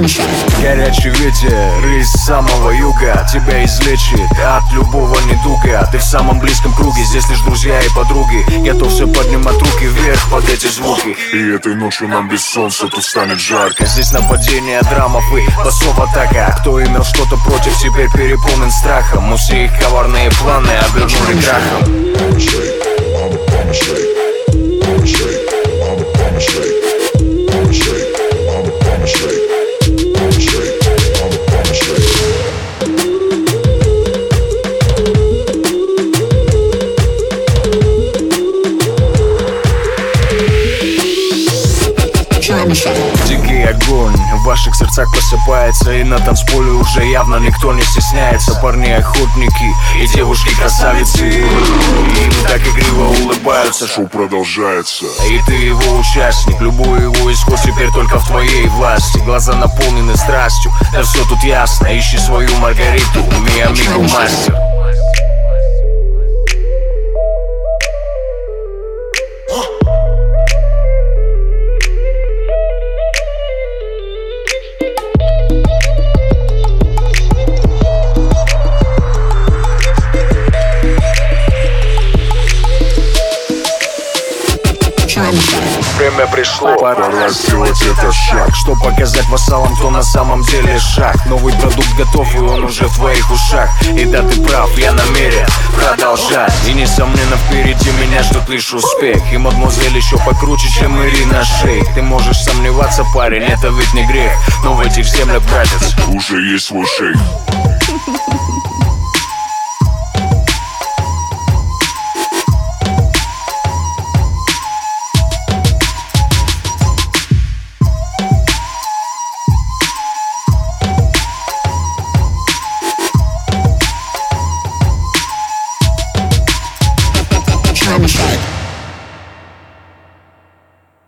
Горячий ветер из самого юга тебя излечит от любого недуга. Ты в самом близком круге, здесь лишь друзья и подруги. Готовься поднимать руки вверх под эти звуки. И этой ночью нам без солнца тут станет жарко. Здесь нападение драмов и басов атака. Кто имел что-то против, теперь переполнен страхом. Но все их коварные планы обернули крахом. Дикий огонь в ваших сердцах просыпается, и на танцполе уже явно никто не стесняется. Парни-охотники и девушки-красавицы, им так игриво улыбаются. Шоу продолжается, и ты его участник. Любой его исход теперь только в твоей власти. Глаза наполнены страстью, да все тут ясно. Ищи свою Маргариту, ми амиго мастер. Время пришло, пора сделать этот шаг, чтоб показать вассалам, кто на самом деле шаг. Новый продукт готов, и он уже в твоих ушах. И да, ты прав, я намерен продолжать. И несомненно впереди меня ждет лишь успех. И мадемуазель еще покруче, чем Ирина Шейк. Ты можешь сомневаться, парень, это ведь не грех. Но в этих землях, братец, уже есть свой шейх.